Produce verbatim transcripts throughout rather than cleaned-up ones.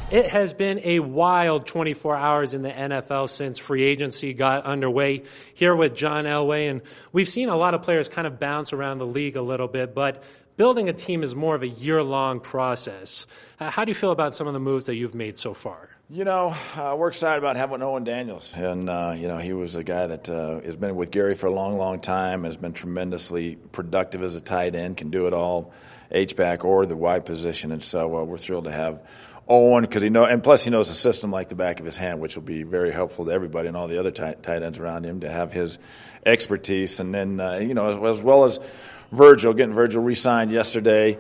It has been a wild twenty-four hours in the N F L since free agency got underway here with John Elway. And we've seen a lot of players kind of bounce around the league a little bit, but building a team is more of a year-long process. Uh, how do you feel about some of the moves that you've made so far? You know, uh, we're excited about having Owen Daniels. And, uh, you know, he was a guy that uh, has been with Gary for a long, long time, has been tremendously productive as a tight end, can do it all, H-back or the wide position. And so uh, we're thrilled to have Owen, because he know, and plus he knows the system like the back of his hand, which will be very helpful to everybody and all the other tight, tight ends around him to have his expertise. And then, uh, you know, as, as well as Virgil, getting Virgil re-signed yesterday.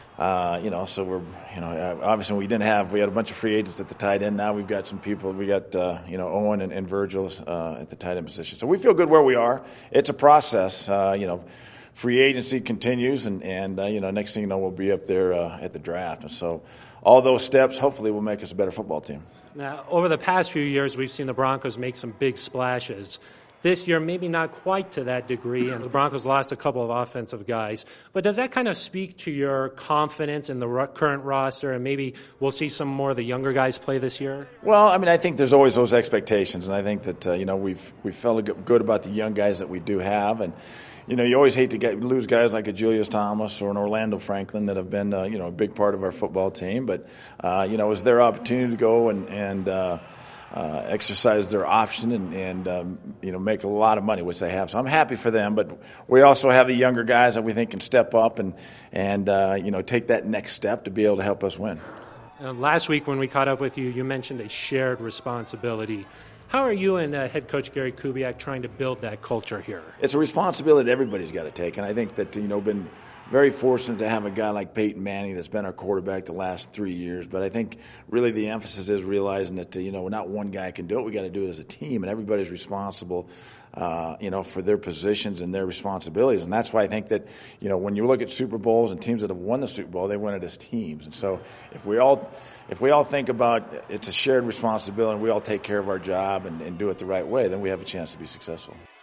Uh, you know, so we're, you know, obviously we didn't have, we had a bunch of free agents at the tight end. Now we've got some people, we got, uh, you know, Owen and, and Virgil uh, at the tight end position. So we feel good where we are. It's a process, uh, you know. Free agency continues, and, and uh, you know, next thing you know, we'll be up there uh, at the draft. And so all those steps hopefully will make us a better football team. Now, over the past few years, we've seen the Broncos make some big splashes. This year, maybe not quite to that degree, and the Broncos lost a couple of offensive guys. But does that kind of speak to your confidence in the ro- current roster, and maybe we'll see some more of the younger guys play this year? Well, I mean, I think there's always those expectations, and I think that, uh, you know, we've we felt good about the young guys that we do have. And you know, you always hate to get lose guys like a Julius Thomas or an Orlando Franklin that have been, uh, you know, a big part of our football team. But, uh, you know, it's their opportunity to go and, and uh, uh, exercise their option and, and um, you know, make a lot of money, which they have. So I'm happy for them. But we also have the younger guys that we think can step up and, and uh, you know, take that next step to be able to help us win. Uh, last week when we caught up with you, you mentioned a shared responsibility. How are you and uh, head coach Gary Kubiak trying to build that culture here? It's a responsibility that everybody's got to take, and I think that, you know, been very fortunate to have a guy like Peyton Manning that's been our quarterback the last three years. But I think really the emphasis is realizing that, you know, not one guy can do it. We got to do it as a team, and everybody's responsible, uh, you know, for their positions and their responsibilities. And that's why I think that, you know, when you look at Super Bowls and teams that have won the Super Bowl, they win it as teams. And so if we all if we all think about it's a shared responsibility and we all take care of our job and, and do it the right way, then we have a chance to be successful.